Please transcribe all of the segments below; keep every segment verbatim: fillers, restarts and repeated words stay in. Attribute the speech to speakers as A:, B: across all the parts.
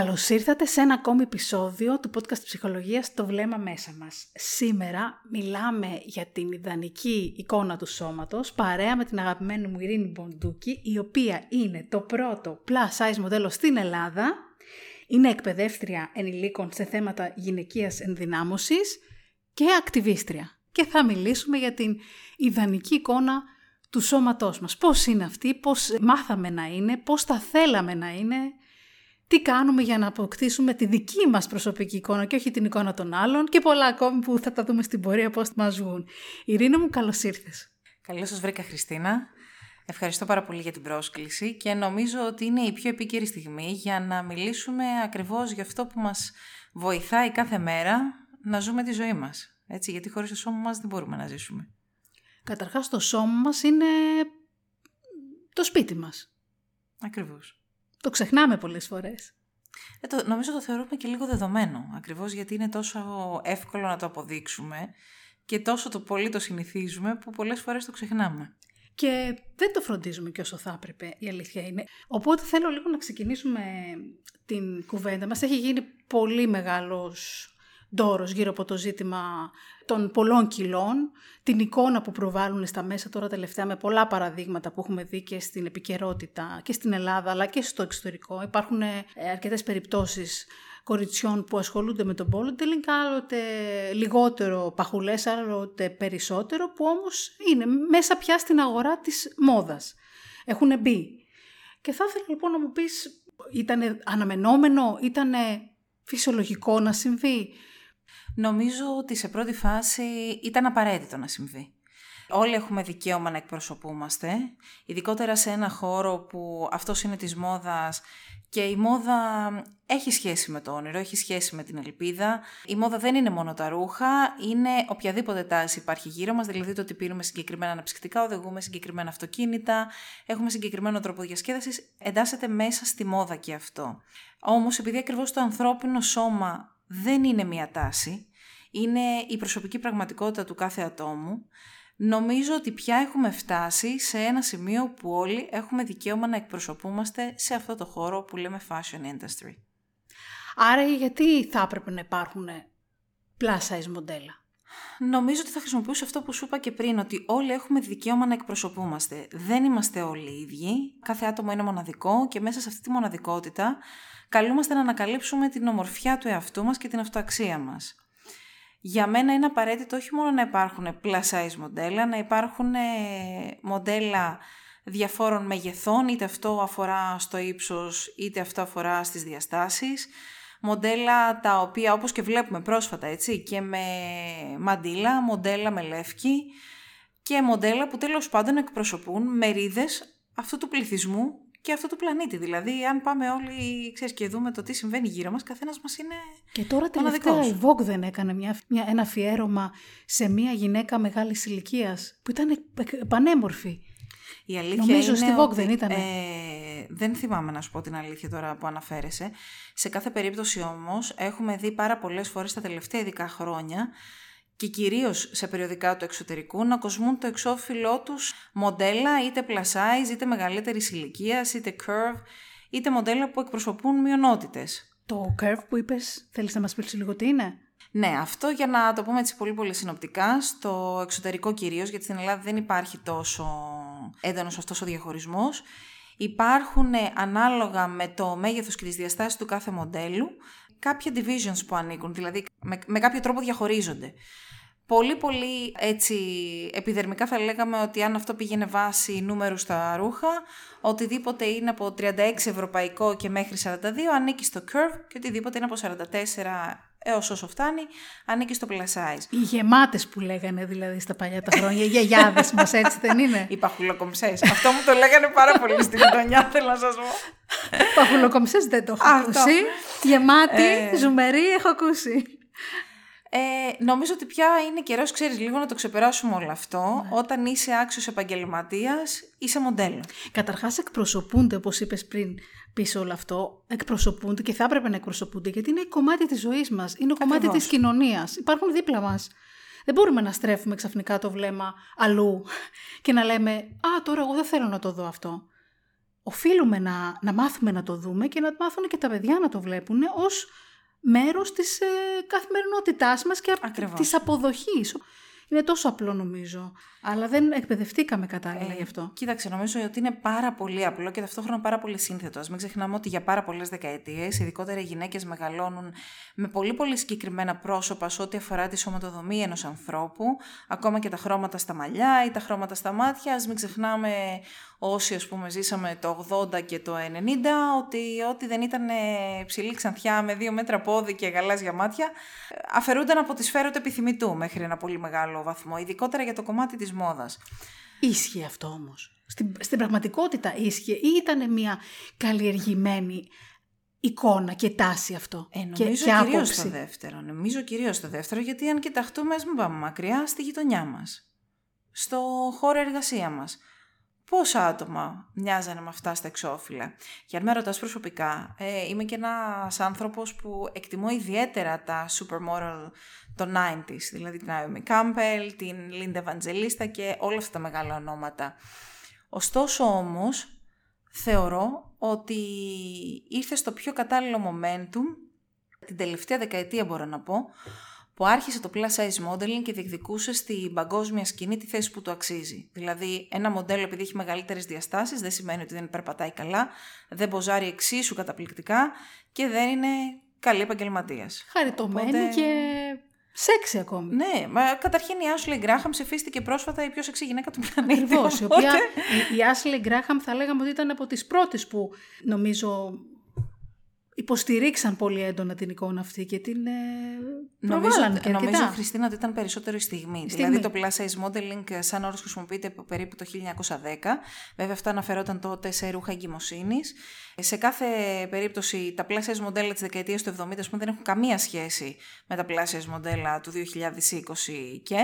A: Καλώς ήρθατε σε ένα ακόμη επεισόδιο του podcast ψυχολογίας «Το βλέμμα μέσα μας». Σήμερα μιλάμε για την ιδανική εικόνα του σώματος, παρέα με την αγαπημένη μου Ειρήνη Μποντούκη, η οποία είναι το πρώτο plus size μοντέλο στην Ελλάδα, είναι εκπαιδεύτρια ενηλίκων σε θέματα γυναικείας ενδυνάμωσης και ακτιβίστρια. Και θα μιλήσουμε για την ιδανική εικόνα του σώματός μας. Πώς είναι αυτή, πώς μάθαμε να είναι, πώς θα θέλαμε να είναι, τι κάνουμε για να αποκτήσουμε τη δική μας προσωπική εικόνα και όχι την εικόνα των άλλων και πολλά ακόμη που θα τα δούμε στην πορεία πώς μας βγουν. Ειρήνη μου, καλώς ήρθες.
B: Καλώς σας βρήκα, Χριστίνα. Ευχαριστώ πάρα πολύ για την πρόσκληση και νομίζω ότι είναι η πιο επίκαιρη στιγμή για να μιλήσουμε ακριβώς για αυτό που μας βοηθάει κάθε μέρα να ζούμε τη ζωή μας. Έτσι, γιατί χωρίς το σώμα μας δεν μπορούμε να ζήσουμε.
A: Καταρχάς, το σώμα μας είναι το σπίτι μας.
B: Ακριβώς.
A: Το ξεχνάμε πολλές φορές.
B: Ε, το, νομίζω το θεωρούμε και λίγο δεδομένο, ακριβώς γιατί είναι τόσο εύκολο να το αποδείξουμε και τόσο το πολύ το συνηθίζουμε που πολλές φορές το ξεχνάμε.
A: Και δεν το φροντίζουμε και όσο θα έπρεπε, η αλήθεια είναι. Οπότε θέλω λίγο να ξεκινήσουμε την κουβέντα μας. Έχει γίνει πολύ μεγάλος ντόρος γύρω από το ζήτημα των πολλών κιλών, την εικόνα που προβάλλουν στα μέσα τώρα τελευταία με πολλά παραδείγματα που έχουμε δει και στην επικαιρότητα και στην Ελλάδα αλλά και στο εξωτερικό. Υπάρχουν αρκετές περιπτώσεις κοριτσιών που ασχολούνται με τον bouldering, άλλοτε λιγότερο παχουλές, άλλοτε περισσότερο, που όμως είναι μέσα πια στην αγορά της μόδας. Έχουν μπει. Και θα ήθελα λοιπόν να μου πεις, ήταν αναμενόμενο, ήταν φυσιολογικό να συμβεί?
B: Νομίζω ότι σε πρώτη φάση ήταν απαραίτητο να συμβεί. Όλοι έχουμε δικαίωμα να εκπροσωπούμαστε, ειδικότερα σε ένα χώρο που αυτός είναι της μόδας και η μόδα έχει σχέση με το όνειρο, έχει σχέση με την ελπίδα. Η μόδα δεν είναι μόνο τα ρούχα, είναι οποιαδήποτε τάση υπάρχει γύρω μας, δηλαδή το ότι πίνουμε συγκεκριμένα αναψυκτικά, οδηγούμε συγκεκριμένα αυτοκίνητα, έχουμε συγκεκριμένο τρόπο διασκέδασης, εντάσσεται μέσα στη μόδα και αυτό. Όμως επειδή ακριβώς το ανθρώπινο σώμα δεν είναι μία τάση, είναι η προσωπική πραγματικότητα του κάθε ατόμου, νομίζω ότι πια έχουμε φτάσει σε ένα σημείο που όλοι έχουμε δικαίωμα να εκπροσωπούμαστε σε αυτό το χώρο που λέμε fashion industry.
A: Άρα γιατί θα έπρεπε να υπάρχουν plus size μοντέλα?
B: Νομίζω ότι θα χρησιμοποιήσω αυτό που σου είπα και πριν, ότι όλοι έχουμε δικαίωμα να εκπροσωπούμαστε. Δεν είμαστε όλοι ίδιοι, κάθε άτομο είναι μοναδικό και μέσα σε αυτή τη μοναδικότητα καλούμαστε να ανακαλύψουμε την ομορφιά του εαυτού μας και την αυτοαξία μας. Για μένα είναι απαραίτητο όχι μόνο να υπάρχουν plus size μοντέλα, να υπάρχουν μοντέλα διαφόρων μεγεθών, είτε αυτό αφορά στο ύψος, είτε αυτό αφορά στις διαστάσεις. Μοντέλα τα οποία, όπως και βλέπουμε πρόσφατα, έτσι, και με μαντίλα, μοντέλα με λεύκη και μοντέλα που τέλος πάντων εκπροσωπούν μερίδες αυτού του πληθυσμού και αυτού του πλανήτη. Δηλαδή, αν πάμε όλοι, ξέρεις, και δούμε το τι συμβαίνει γύρω μας, καθένας μας είναι
A: και τώρα τελευταία η Vogue δεν έκανε μια, μια, ένα αφιέρωμα σε μια γυναίκα μεγάλης ηλικίας που ήταν πανέμορφη.
B: Η αλήθεια
A: Νομίζω
B: είναι
A: στη Vogue
B: ότι,
A: δεν ήταν.
B: Ε, δεν θυμάμαι να σου πω την αλήθεια τώρα που αναφέρεσαι. Σε κάθε περίπτωση όμως έχουμε δει πάρα πολλές φορές τα τελευταία ειδικά χρόνια και κυρίως σε περιοδικά του εξωτερικού να κοσμούν το εξώφυλλό τους μοντέλα είτε plus size, είτε μεγαλύτερης ηλικίας, είτε curve, είτε μοντέλα που εκπροσωπούν μειονότητες.
A: Το curve που είπες, θέλεις να μας πεις λίγο τι είναι?
B: Ναι, αυτό για να το πούμε έτσι πολύ πολύ συνοπτικά, στο εξωτερικό κυρίως, γιατί στην Ελλάδα δεν υπάρχει τόσο έντονος αυτός ο διαχωρισμός. Υπάρχουν ανάλογα με το μέγεθος και τις διαστάσεις του κάθε μοντέλου κάποια divisions που ανήκουν, δηλαδή με, με κάποιο τρόπο διαχωρίζονται. Πολύ πολύ έτσι επιδερμικά θα λέγαμε ότι αν αυτό πήγαινε βάση νούμερου στα ρούχα, οτιδήποτε είναι από τριάντα έξι ευρωπαϊκό και μέχρι σαράντα δύο ανήκει στο curve και οτιδήποτε είναι από σαράντα τέσσερα έως όσο φτάνει ανήκει στο plus size.
A: Οι γεμάτες που λέγανε δηλαδή στα παλιά τα χρόνια, οι γιαγιάδες μας, έτσι δεν είναι?
B: Οι παχουλοκομψές. Αυτό μου το λέγανε πάρα πολύ στην γειτονιά, θέλω να σας πω.
A: Παχουλοκομψές δεν το έχω ακούσει. Γεμάτη, ε... ζουμερή έχω ακούσει.
B: Ε, νομίζω ότι πια είναι καιρός, ξέρεις, λίγο να το ξεπεράσουμε όλο αυτό. Ναι. Όταν είσαι άξιος επαγγελματίας, είσαι μοντέλο.
A: Καταρχάς εκπροσωπούνται, όπως είπες πριν, πίσω όλο αυτό. Εκπροσωπούνται και θα έπρεπε να εκπροσωπούνται, γιατί είναι κομμάτι της ζωής μας. Είναι κομμάτι Ακριβώς. της κοινωνίας. Υπάρχουν δίπλα μας. Δεν μπορούμε να στρέφουμε ξαφνικά το βλέμμα αλλού και να λέμε «Α, τώρα εγώ δεν θέλω να το δω αυτό». οφείλουμε να, να μάθουμε να το δούμε και να μάθουν και τα παιδιά να το βλέπουν ως μέρος της ε, καθημερινότητάς μας και
B: Ακριβώς.
A: της αποδοχής. Είναι τόσο απλό νομίζω, αλλά δεν εκπαιδευτήκαμε κατάλληλα
B: ε,
A: γι' αυτό.
B: Κοίταξε, νομίζω ότι είναι πάρα πολύ απλό και ταυτόχρονα πάρα πολύ σύνθετο. Ας μην ξεχνάμε ότι για πάρα πολλές δεκαετίες, ειδικότερα οι γυναίκες μεγαλώνουν με πολύ πολύ συγκεκριμένα πρόσωπα σε ό,τι αφορά τη σωματοδομή ενός ανθρώπου, ακόμα και τα χρώματα στα μαλλιά ή τα χρώματα στα μάτια. Ας μην ξεχνάμε όσοι, ας πούμε, ζήσαμε το ογδόντα και το ενενήντα, ότι ό,τι δεν ήταν ψηλή ξανθιά με δύο μέτρα πόδι και γαλάζια μάτια, αφαιρούνταν από τη σφαίρα του επιθυμητού μέχρι ένα πολύ μεγάλο βαθμό, ειδικότερα για το κομμάτι της μόδας.
A: Ίσχυε αυτό όμως? Στην, στην πραγματικότητα ίσχυε ή ήταν μια καλλιεργημένη εικόνα και τάση αυτό?
B: Ε, νομίζω
A: και, και
B: κυρίως το δεύτερο. Νομίζω κυρίως το δεύτερο, γιατί αν κοιταχτούμε, ας μην πάμε μακριά, στη γειτονιά μας, στο χώρο εργασία μας. Πόσα άτομα μοιάζανε με αυτά στα εξώφυλλα? Για αν με ρωτάς προσωπικά, ε, είμαι και ένας άνθρωπος που εκτιμώ ιδιαίτερα τα supermodel των ενενήντα, δηλαδή την Naomi Campbell, την Linda Evangelista και όλα αυτά τα μεγάλα ονόματα. Ωστόσο όμως, θεωρώ ότι ήρθε στο πιο κατάλληλο momentum, την τελευταία δεκαετία μπορώ να πω, που άρχισε το plus size modeling και διεκδικούσε στην παγκόσμια σκηνή τη θέση που του αξίζει. Δηλαδή, ένα μοντέλο επειδή έχει μεγαλύτερες διαστάσεις δεν σημαίνει ότι δεν περπατάει καλά, δεν ποζάρει εξίσου καταπληκτικά και δεν είναι καλή επαγγελματίας.
A: Χαριτωμένη
B: Οπότε...
A: και σεξι ακόμη.
B: Ναι, μα καταρχήν η Ashley Graham ψηφίστηκε πρόσφατα η πιο σεξι γυναίκα του πλανήτη.
A: Ακριβώς, η οποία η Ashley Graham θα λέγαμε ότι ήταν από τις πρώτες που νομίζω υποστηρίξαν πολύ έντονα την εικόνα αυτή και την προβάλλαν και αρκετά.
B: Νομίζω, Χριστίνα, ότι ήταν περισσότερο η στιγμή. στιγμή. Δηλαδή το plus size modeling σαν όρος χρησιμοποιείται περίπου το χίλια εννιακόσια δέκα. Βέβαια αυτά αναφερόταν τότε σε ρούχα εγκυμοσύνης. Σε κάθε περίπτωση τα plus size μοντέλα της δεκαετίας του εβδομήντα δεν έχουν καμία σχέση με τα plus size μοντέλα του δύο χιλιάδες είκοσι και...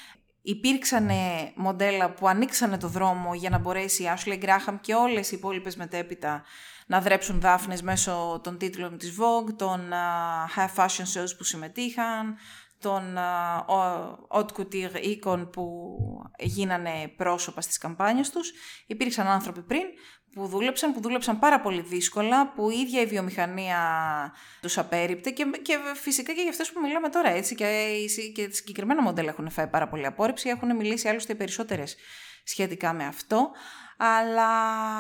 B: Υπήρξαν μοντέλα που ανοίξανε το δρόμο για να μπορέσει η Ashley Graham και όλες οι υπόλοιπες μετέπειτα να δρέψουν δάφνες μέσω των τίτλων της Vogue, των uh, high fashion shows που συμμετείχαν, των uh, haute couture οίκων που γίνανε πρόσωπα στις καμπάνιες τους. Υπήρξαν άνθρωποι πριν που δούλεψαν, που δούλεψαν πάρα πολύ δύσκολα, που η ίδια η βιομηχανία τους απέρριπτε και, και φυσικά και για αυτές που μιλάμε τώρα, έτσι, και, και συγκεκριμένα μοντέλα έχουν φάει πάρα πολύ απόρριψη, έχουν μιλήσει άλλωστε οι περισσότερες σχετικά με αυτό, αλλά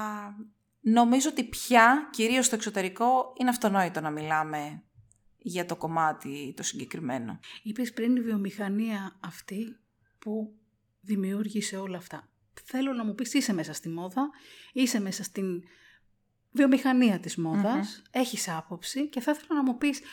B: νομίζω ότι πια, κυρίως στο εξωτερικό, είναι αυτονόητο να μιλάμε για το κομμάτι το συγκεκριμένο.
A: Είπες πριν η βιομηχανία αυτή που δημιούργησε όλα αυτά. Θέλω να μου πεις, είσαι μέσα στη μόδα, είσαι μέσα στην βιομηχανία της μόδας, mm-hmm. έχεις άποψη και θα ήθελα να μου πεις,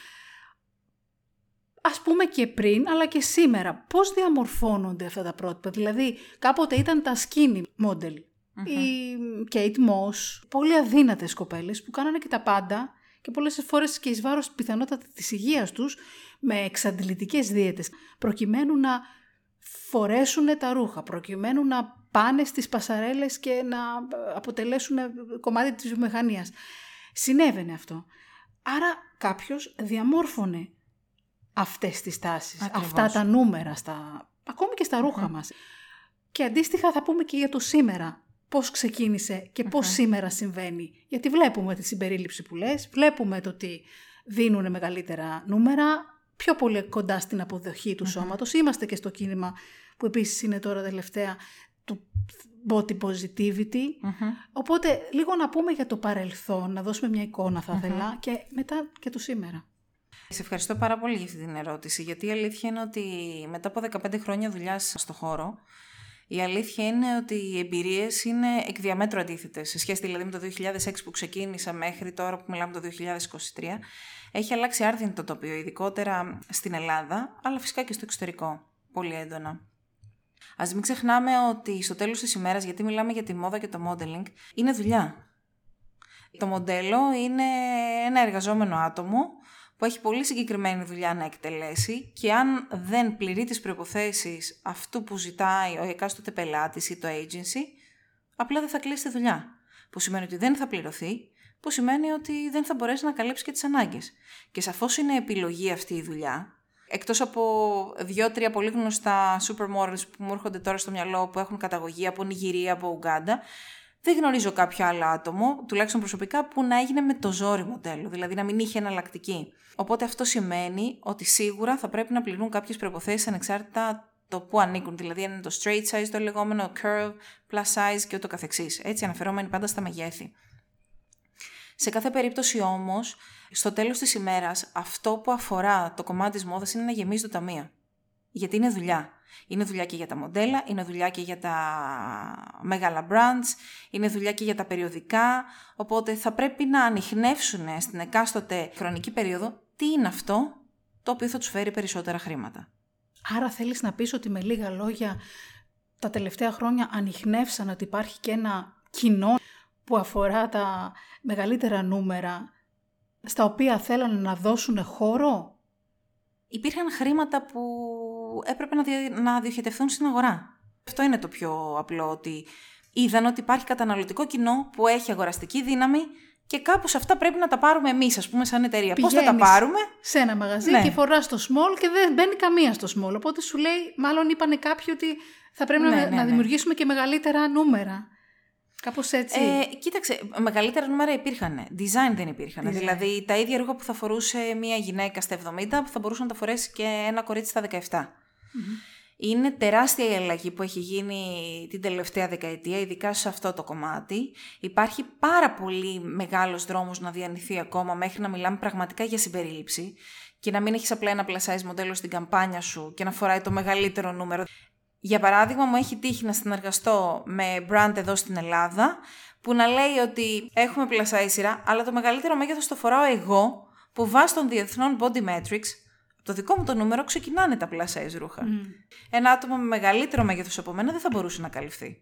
A: ας πούμε και πριν, αλλά και σήμερα, πώς διαμορφώνονται αυτά τα πρότυπα? Δηλαδή, κάποτε ήταν τα skinny model, mm-hmm. η Kate Moss, πολύ αδύνατες κοπέλες που κάνανε και τα πάντα και πολλές φορές και εις βάρος πιθανότατα της υγείας τους, με εξαντλητικές δίαιτες, προκειμένου να φορέσουν τα ρούχα, προκειμένου να πάνε στις πασαρέλες και να αποτελέσουν κομμάτι της βιομηχανίας. Συνέβαινε αυτό. Άρα κάποιος διαμόρφωνε αυτές τις τάσεις, ακριβώς. αυτά τα νούμερα, στα, ακόμη και στα ρούχα mm-hmm. μας. Και αντίστοιχα θα πούμε και για το σήμερα. Πώς ξεκίνησε και πώς mm-hmm. σήμερα συμβαίνει. Γιατί βλέπουμε τη συμπερίληψη που λες, βλέπουμε το ότι δίνουν μεγαλύτερα νούμερα, πιο πολύ κοντά στην αποδοχή του mm-hmm. σώματος. Είμαστε και στο κίνημα που επίσης είναι τώρα τελευταία του body positivity. Mm-hmm. Οπότε λίγο να πούμε για το παρελθόν, να δώσουμε μια εικόνα θα ήθελα mm-hmm. και μετά και το σήμερα.
B: Σε ευχαριστώ πάρα πολύ για αυτή την ερώτηση, γιατί η αλήθεια είναι ότι μετά από δεκαπέντε χρόνια δουλειάς στο χώρο, η αλήθεια είναι ότι οι εμπειρίες είναι εκ διαμέτρου αντίθετες. Σε σχέση δηλαδή με το δύο χιλιάδες έξι που ξεκίνησα μέχρι τώρα που μιλάμε το δύο χιλιάδες είκοσι τρία, έχει αλλάξει άρδιν το τοπίο, ειδικότερα στην Ελλάδα, αλλά φυσικά και στο εξωτερικό, πολύ έντονα. Ας μην ξεχνάμε ότι στο τέλος της ημέρας, γιατί μιλάμε για τη μόδα και το modeling, είναι δουλειά. Το μοντέλο είναι ένα εργαζόμενο άτομο που έχει πολύ συγκεκριμένη δουλειά να εκτελέσει και αν δεν πληρεί τις προϋποθέσεις αυτού που ζητάει ο εκάστοτε πελάτης ή το agency, απλά δεν θα κλείσει τη δουλειά. Που σημαίνει ότι δεν θα πληρωθεί, που σημαίνει ότι δεν θα μπορέσει να καλύψει και τις ανάγκες. Και σαφώς είναι επιλογή αυτή η δουλειά. Εκτός από δύο-τρία πολύ γνωστά supermodels που μου έρχονται τώρα στο μυαλό που έχουν καταγωγή από Νιγηρία, από Ουγκάντα, Δεν γνωρίζω κάποιο άλλο άτομο, τουλάχιστον προσωπικά, που να έγινε με το ζόρι μοντέλο, δηλαδή να μην είχε εναλλακτική. Οπότε αυτό σημαίνει ότι σίγουρα θα πρέπει να πληρούν κάποιες προϋποθέσεις ανεξάρτητα το που ανήκουν, δηλαδή αν είναι το straight size, το λεγόμενο curve, plus size και ούτω καθεξής. Έτσι αναφερόμενοι πάντα στα μεγέθη. Σε κάθε περίπτωση όμως, στο τέλος της ημέρας, αυτό που αφορά το κομμάτι της μόδας είναι να γεμίζει το ταμείο. Γιατί είναι δουλειά. Είναι δουλειά και για τα μοντέλα, είναι δουλειά και για τα μεγάλα brands, είναι δουλειά και για τα περιοδικά, οπότε θα πρέπει να ανιχνεύσουν στην εκάστοτε χρονική περίοδο τι είναι αυτό το οποίο θα τους φέρει περισσότερα χρήματα.
A: Άρα θέλεις να πεις ότι με λίγα λόγια τα τελευταία χρόνια ανιχνεύσαν ότι υπάρχει και ένα κοινό που αφορά τα μεγαλύτερα νούμερα, στα οποία θέλανε να δώσουν χώρο?
B: Υπήρχαν χρήματα που έπρεπε να, δια... να διοχετευθούν στην αγορά. Αυτό είναι το πιο απλό, ότι είδαν ότι υπάρχει καταναλωτικό κοινό που έχει αγοραστική δύναμη και κάπως αυτά πρέπει να τα πάρουμε εμείς, ας πούμε, σαν εταιρεία. Πώς θα τα πάρουμε?
A: Σε ένα μαγαζί, ναι, και φοράς το small και δεν μπαίνει καμία στο small. Οπότε σου λέει, μάλλον είπανε κάποιοι ότι θα πρέπει, ναι, να, ναι, να δημιουργήσουμε, ναι, και μεγαλύτερα νούμερα. Κάπως έτσι.
B: Ε, κοίταξε, μεγαλύτερα νούμερα υπήρχαν. Design δεν υπήρχαν.
A: Design.
B: Δηλαδή τα ίδια ρούχα που θα φορούσε μια γυναίκα στα εβδομήντα θα μπορούσε να τα φορέσει και ένα κορίτσι στα δεκαεπτά. Mm-hmm. Είναι τεράστια η αλλαγή που έχει γίνει την τελευταία δεκαετία, ειδικά σε αυτό το κομμάτι. Υπάρχει πάρα πολύ μεγάλος δρόμος να διανυθεί ακόμα μέχρι να μιλάμε πραγματικά για συμπερίληψη και να μην έχεις απλά ένα plus size μοντέλο στην καμπάνια σου και να φοράει το μεγαλύτερο νούμερο. Για παράδειγμα, μου έχει τύχει να συνεργαστώ με brand εδώ στην Ελλάδα που να λέει ότι έχουμε plus size σειρά, αλλά το μεγαλύτερο μέγεθος το φοράω εγώ, που βάσει των διεθνών body metrics, το δικό μου το νούμερο, ξεκινάνε τα plus size ρούχα. Mm. Ένα άτομο με μεγαλύτερο μέγεθος από μένα δεν θα μπορούσε να καλυφθεί.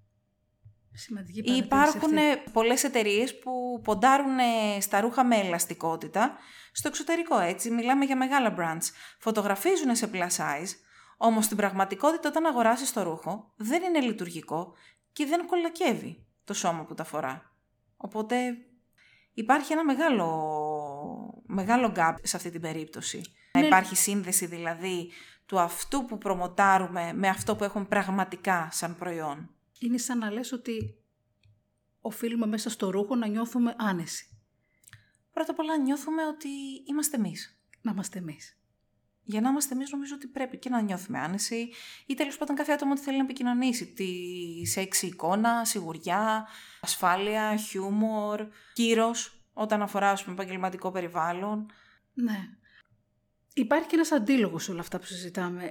A: Σημαντική παρατήρηση.
B: Υπάρχουν πολλές εταιρείες που ποντάρουν στα ρούχα με ελαστικότητα στο εξωτερικό, έτσι. Μιλάμε για μεγάλα brands. Φωτογραφίζουν σε plus size, όμως στην πραγματικότητα όταν αγοράσεις το ρούχο δεν είναι λειτουργικό και δεν κολακεύει το σώμα που τα φορά. Οπότε υπάρχει ένα μεγάλο, μεγάλο gap σε αυτή την περίπτωση. Ναι. Να υπάρχει σύνδεση δηλαδή του αυτού που προμοτάρουμε με αυτό που έχουμε πραγματικά σαν προϊόν.
A: Είναι σαν να λες ότι οφείλουμε μέσα στο ρούχο να νιώθουμε άνεση.
B: Πρώτα απ' όλα νιώθουμε ότι είμαστε εμείς.
A: Να είμαστε εμείς.
B: Για να είμαστε εμείς νομίζω ότι πρέπει και να νιώθουμε άνεση ή τέλος πάντων κάθε άτομο ότι θέλει να επικοινωνήσει τη σεξι εικόνα, σιγουριά, ασφάλεια, χιούμορ, κύρος όταν αφορά ας πούμε επαγγελματικό περιβάλλον.
A: Ναι. Υπάρχει και ένας αντίλογος σε όλα αυτά που συζητάμε.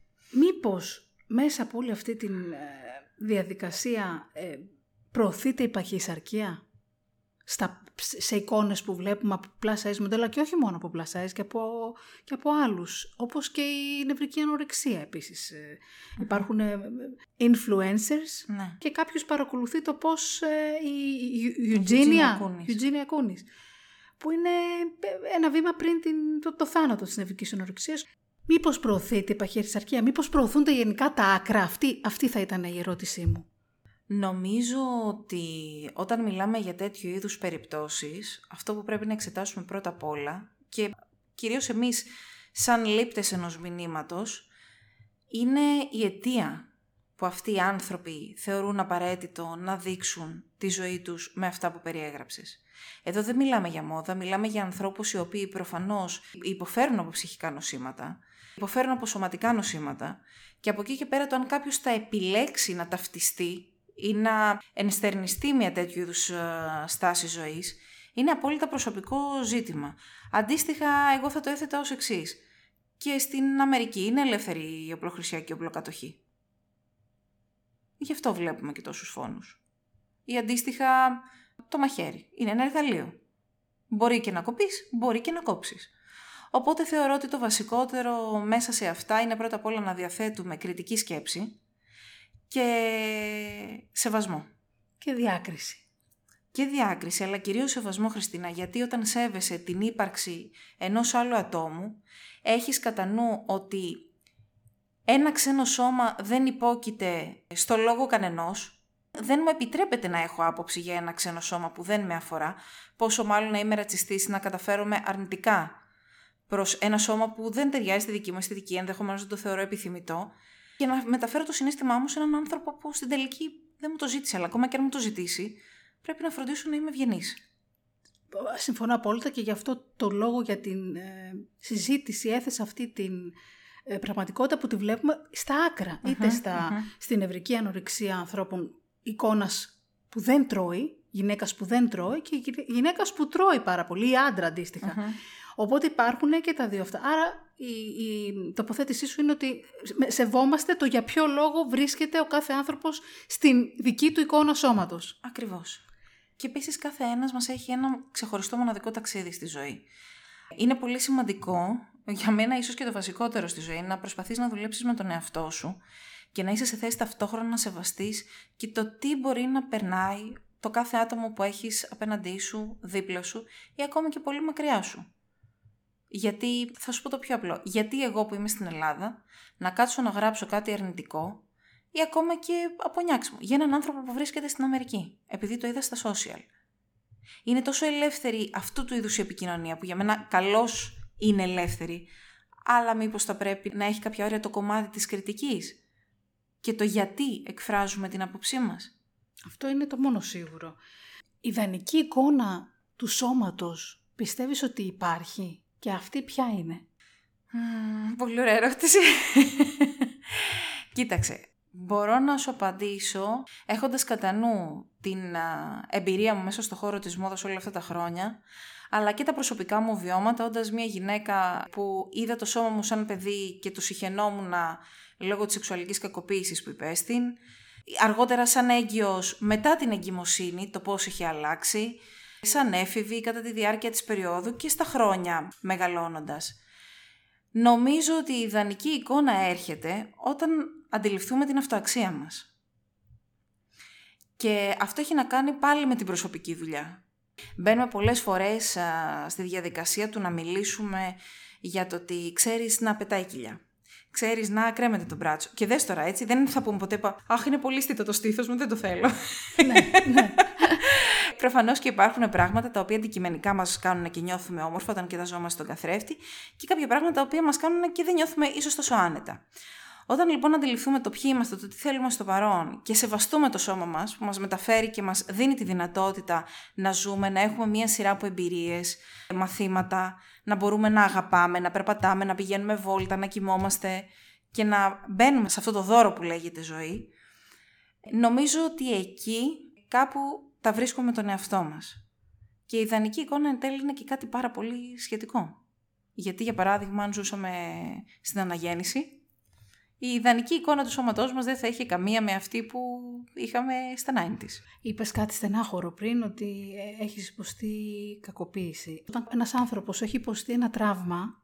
A: Μήπως μέσα από όλη αυτή τη διαδικασία ε, προωθείται η παχυσαρκία στα, σε εικόνες που βλέπουμε από plus size μοντέλα και όχι μόνο από plus size και από, και από άλλους, όπως και η νευρική ανορεξία επίσης. Mm-hmm. Υπάρχουν influencers, ναι, και κάποιος παρακολουθεί το πώς ε, η Eugenia Kounis, που είναι ένα βήμα πριν την, το, το θάνατο της νευρικής ανορεξίας. Μήπως προωθείται η παχυσαρκία, μήπως προωθούνται γενικά τα άκρα? Αυτή, αυτή θα ήταν η ερώτησή μου.
B: Νομίζω ότι όταν μιλάμε για τέτοιου είδους περιπτώσεις, αυτό που πρέπει να εξετάσουμε πρώτα απ' όλα και κυρίως εμείς σαν λήπτες ενός μηνύματος, είναι η αιτία που αυτοί οι άνθρωποι θεωρούν απαραίτητο να δείξουν τη ζωή τους με αυτά που περιέγραψες. Εδώ δεν μιλάμε για μόδα, μιλάμε για ανθρώπους οι οποίοι προφανώς υποφέρουν από ψυχικά νοσήματα, υποφέρουν από σωματικά νοσήματα και από εκεί και πέρα το αν κάποιος θα επιλέξει να ταυτιστεί ή να ενστερνιστεί μια τέτοιου είδους στάση ζωής, είναι απόλυτα προσωπικό ζήτημα. Αντίστοιχα, εγώ θα το έθετα ως εξής. Και στην Αμερική είναι ελεύθερη η οπλοχρησία και η οπλοκατοχή. Γι' αυτό βλέπουμε και τόσους φόνους. Ή αντίστοιχα, το μαχαίρι είναι ένα εργαλείο. Μπορεί και να κοπείς, μπορεί και να κόψεις. Οπότε θεωρώ ότι το βασικότερο μέσα σε αυτά είναι πρώτα απ' όλα να διαθέτουμε κριτική σκέψη και σεβασμό.
A: Και διάκριση.
B: Και διάκριση, αλλά κυρίως σεβασμό, Χριστίνα, γιατί όταν σέβεσαι την ύπαρξη ενός άλλου ατόμου, έχεις κατά νου ότι ένα ξένο σώμα δεν υπόκειται στο λόγο κανενός, δεν μου επιτρέπεται να έχω άποψη για ένα ξένο σώμα που δεν με αφορά, πόσο μάλλον να είμαι ρατσιστής, να καταφέρομαι αρνητικά προς ένα σώμα που δεν ταιριάζει στη δική μου αισθητική, ενδεχομένως δεν το θεωρώ επιθυμητό, και να μεταφέρω το συναίσθημά μου σε έναν άνθρωπο που στην τελική δεν μου το ζήτησε, αλλά ακόμα και αν μου το ζητήσει, πρέπει να φροντίσω να είμαι ευγενής.
A: Συμφωνώ απόλυτα και γι' αυτό το λόγο για την ε, συζήτηση έθεσα αυτή την ε, πραγματικότητα που τη βλέπουμε στα άκρα, uh-huh, είτε στα, uh-huh. στην νευρική ανορεξία ανθρώπων εικόνας που δεν τρώει, γυναίκας που δεν τρώει και γυναίκας που τρώει πάρα πολύ, ή άντρα αντίστοιχα. Uh-huh. Οπότε υπάρχουν και τα δύο αυτά. Άρα η, η τοποθέτησή σου είναι ότι σεβόμαστε το για ποιο λόγο βρίσκεται ο κάθε άνθρωπος στην δική του εικόνα σώματος.
B: Ακριβώς. Και επίσης κάθε ένας μας έχει ένα ξεχωριστό μοναδικό ταξίδι στη ζωή. Είναι πολύ σημαντικό, για μένα ίσως και το βασικότερο στη ζωή, να προσπαθείς να δουλέψεις με τον εαυτό σου και να είσαι σε θέση ταυτόχρονα να σεβαστείς και το τι μπορεί να περνάει το κάθε άτομο που έχεις απέναντί σου, δίπλα σου ή ακόμα και πολύ μακριά σου. Γιατί, θα σου πω το πιο απλό, γιατί εγώ που είμαι στην Ελλάδα να κάτσω να γράψω κάτι αρνητικό ή ακόμα και απονιάξιμο για έναν άνθρωπο που βρίσκεται στην Αμερική, επειδή το είδα στα social. Είναι τόσο ελεύθερη αυτού του είδους η επικοινωνία που για μένα καλώς είναι ελεύθερη, αλλά μήπως θα πρέπει να έχει κάποια όρια το κομμάτι της κριτικής και το γιατί εκφράζουμε την άποψή μας.
A: Αυτό είναι το μόνο σίγουρο. Η ιδανική εικόνα του σώματος πιστεύεις ότι υπάρχει και αυτή ποια είναι?
B: Mm, πολύ ωραία ερώτηση. Κοίταξε. Μπορώ να σου απαντήσω έχοντας κατά νου την α, εμπειρία μου μέσα στο χώρο της μόδας όλα αυτά τα χρόνια, αλλά και τα προσωπικά μου βιώματα, όντας μια γυναίκα που είδα το σώμα μου σαν παιδί και το συχαινόμουν λόγω της σεξουαλικής κακοποίησης που υπέστην, αργότερα σαν έγκυος μετά την εγκυμοσύνη, το πώς είχε αλλάξει, σαν έφηβη κατά τη διάρκεια της περίοδου και στα χρόνια μεγαλώνοντας. Νομίζω ότι η ιδανική εικόνα έρχεται όταν αντιληφθούμε την αυτοαξία μας. Και αυτό έχει να κάνει πάλι με την προσωπική δουλειά. Μπαίνουμε πολλές φορές α, στη διαδικασία του να μιλήσουμε για το ότι ξέρεις να πετάει κοιλιά. Ξέρεις να κρέμεται το μπράτσο. Και δες τώρα έτσι, δεν θα πούμε ποτέ «Αχ, είναι πολύ στήτο το στήθος μου, δεν το θέλω».
A: Ναι, ναι.
B: Προφανώς και υπάρχουν πράγματα τα οποία αντικειμενικά μας κάνουν και νιώθουμε όμορφα όταν κοιταζόμαστε στον καθρέφτη και κάποια πράγματα τα οποία μας κάνουν και δεν νιώθουμε ίσως τόσο άνετα. Όταν λοιπόν αντιληφθούμε το ποιοι είμαστε, το τι θέλουμε στο παρόν και σεβαστούμε το σώμα μας που μας μεταφέρει και μας δίνει τη δυνατότητα να ζούμε, να έχουμε μία σειρά από εμπειρίες, μαθήματα, να μπορούμε να αγαπάμε, να περπατάμε, να πηγαίνουμε βόλτα, να κοιμόμαστε και να μπαίνουμε σε αυτό το δώρο που λέγεται ζωή, νομίζω ότι εκεί κάπου τα βρίσκουμε με τον εαυτό μας. Και η ιδανική εικόνα εν τέλει είναι και κάτι πάρα πολύ σχετικό. Γιατί για παράδειγμα αν ζούσαμε στην αναγέννηση, η ιδανική εικόνα του σώματός μας δεν θα είχε καμία με αυτή που είχαμε στα ενενήντα.
A: Είπες κάτι στενάχωρο πριν, ότι έχεις υποστεί κακοποίηση. Όταν ένας άνθρωπος έχει υποστεί ένα τραύμα,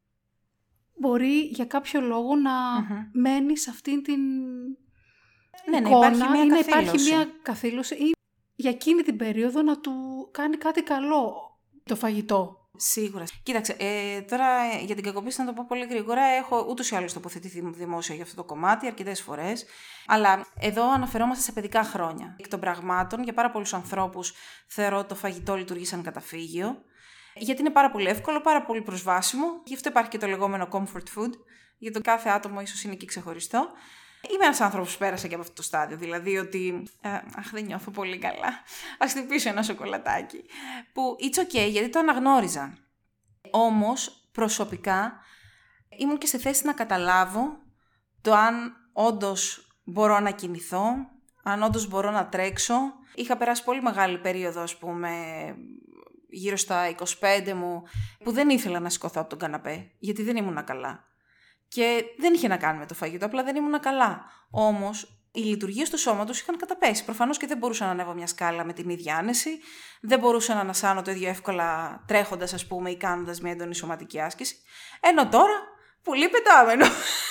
A: μπορεί για κάποιο λόγο να mm-hmm. μένει σε αυτήν την
B: ναι,
A: εικόνα
B: ναι, υπάρχει μια
A: ή να
B: καθήλωση.
A: υπάρχει μια καθήλωση ή για εκείνη την περίοδο να του κάνει κάτι καλό το φαγητό.
B: Σίγουρα. Κοίταξε, ε, τώρα για την κακοποίηση να το πω πολύ γρήγορα. Έχω ούτως ή άλλως τοποθετηθεί δημόσια για αυτό το κομμάτι αρκετές φορές. Αλλά εδώ αναφερόμαστε σε παιδικά χρόνια. Εκ των πραγμάτων, για πάρα πολλούς ανθρώπους θεωρώ ότι το φαγητό λειτουργεί σαν καταφύγιο. Γιατί είναι πάρα πολύ εύκολο, πάρα πολύ προσβάσιμο. Γι' αυτό υπάρχει και το λεγόμενο comfort food. Για το κάθε άτομο ίσως είναι και ξεχωριστό. Είμαι ένας άνθρωπος που πέρασε και από αυτό το στάδιο, δηλαδή ότι ε, αχ δεν νιώθω πολύ καλά, ας χτυπήσω ένα σοκολατάκι, που it's okay γιατί το αναγνώριζα. Όμως προσωπικά ήμουν και σε θέση να καταλάβω το αν όντως μπορώ να κινηθώ, αν όντως μπορώ να τρέξω. Είχα περάσει πολύ μεγάλη περίοδο, ας πούμε, γύρω στα είκοσι πέντε μου, που δεν ήθελα να σηκωθώ από τον καναπέ, γιατί δεν ήμουν καλά. Και δεν είχε να κάνει με το φαγητό, απλά δεν ήμουν καλά. Όμως, οι λειτουργίες του σώματος είχαν καταπέσει. Προφανώς και δεν μπορούσα να ανέβω μια σκάλα με την ίδια άνεση, δεν μπορούσα να ανασάνω το ίδιο εύκολα τρέχοντας, ας πούμε, ή κάνοντας μια έντονη σωματική άσκηση. Ενώ τώρα, πουλί πετάμενο.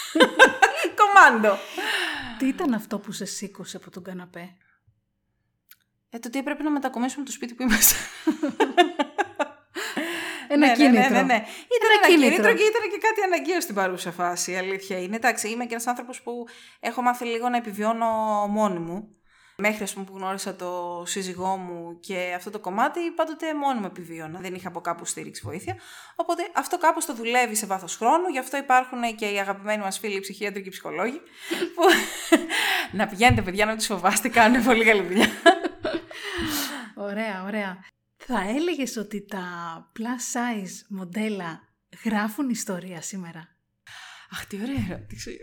B: Κομάντο.
A: Τι ήταν αυτό που σε σήκωσε από τον καναπέ?
B: Ε, το ότι έπρεπε να μετακομίσουμε το σπίτι που είμαστε.
A: Ένα
B: ναι,
A: κίνητρο.
B: Ναι, ναι, ναι. Ήταν ένα, ένα κίνητρο. κίνητρο και ήταν και κάτι αναγκαίο στην παρούσα φάση, η αλήθεια είναι. Εντάξει, είμαι και ένας άνθρωπος που έχω μάθει λίγο να επιβιώνω μόνη μου. Μέχρι ας πούμε που γνώρισα το σύζυγό μου και αυτό το κομμάτι, πάντοτε μόνο με επιβίωνα. Δεν είχα από κάπου στήριξη, βοήθεια. Οπότε αυτό κάπως το δουλεύει σε βάθος χρόνου. Γι' αυτό υπάρχουν και οι αγαπημένοι μας φίλοι, οι ψυχίατροι και οι ψυχολόγοι. Που... να πηγαίνετε, παιδιά, να μην τους φοβάστε, κάνουν πολύ καλή δουλειά.
A: Ωραία, ωραία. Θα έλεγες ότι τα plus size μοντέλα γράφουν ιστορία σήμερα?
B: Αχ, τι ωραία ερώτηση.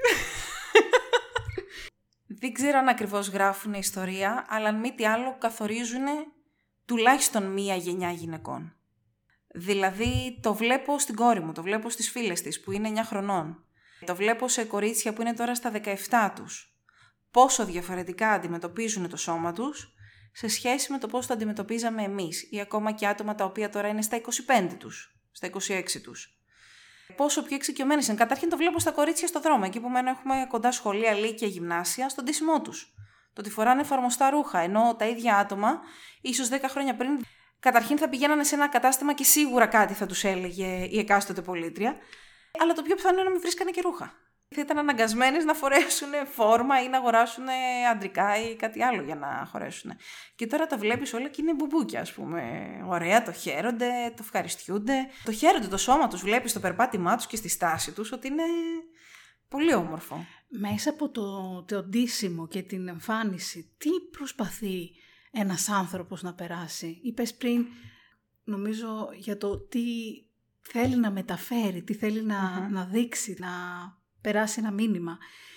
B: Δεν ξέρω αν ακριβώς γράφουν ιστορία, αλλά αν μη τι άλλο καθορίζουν τουλάχιστον μία γενιά γυναικών. Δηλαδή το βλέπω στην κόρη μου, το βλέπω στις φίλες της που είναι εννιά χρονών. Το βλέπω σε κορίτσια που είναι τώρα στα δεκαεπτά τους. Πόσο διαφορετικά αντιμετωπίζουν το σώμα τους σε σχέση με το πώς το αντιμετωπίζαμε εμείς ή ακόμα και άτομα τα οποία τώρα είναι στα είκοσι πέντε τους, στα είκοσι έξι τους. Πόσο πιο εξοικειωμένες είναι. Καταρχήν το βλέπω στα κορίτσια στο δρόμο, εκεί που μένω έχουμε κοντά σχολεία, λύκεια, γυμνάσια, στον ντύσιμό τους. Το ότι φοράνε εφαρμοστά ρούχα, ενώ τα ίδια άτομα, ίσως δέκα χρόνια πριν, καταρχήν θα πηγαίνανε σε ένα κατάστημα και σίγουρα κάτι θα τους έλεγε η εκάστοτε πολίτρια, αλλά το πιο πιθανό είναι να μην βρίσκανε και ρούχα. Θα ήταν αναγκασμένες να φορέσουν φόρμα ή να αγοράσουν αντρικά ή κάτι άλλο για να χωρέσουν. Και τώρα τα βλέπεις όλα και είναι μπουμπούκια, ας πούμε. Ωραία, το χαίρονται, το ευχαριστιούνται. Το χαίρονται το σώμα τους, βλέπεις το περπάτημά τους και στη στάση τους ότι είναι πολύ όμορφο.
A: Μέσα από το, το ντύσιμο και την εμφάνιση, τι προσπαθεί ένας άνθρωπος να περάσει? Είπες πριν, νομίζω, για το τι θέλει να μεταφέρει, τι θέλει να, mm-hmm. να δείξει, να περάσει ένα μήνυμα.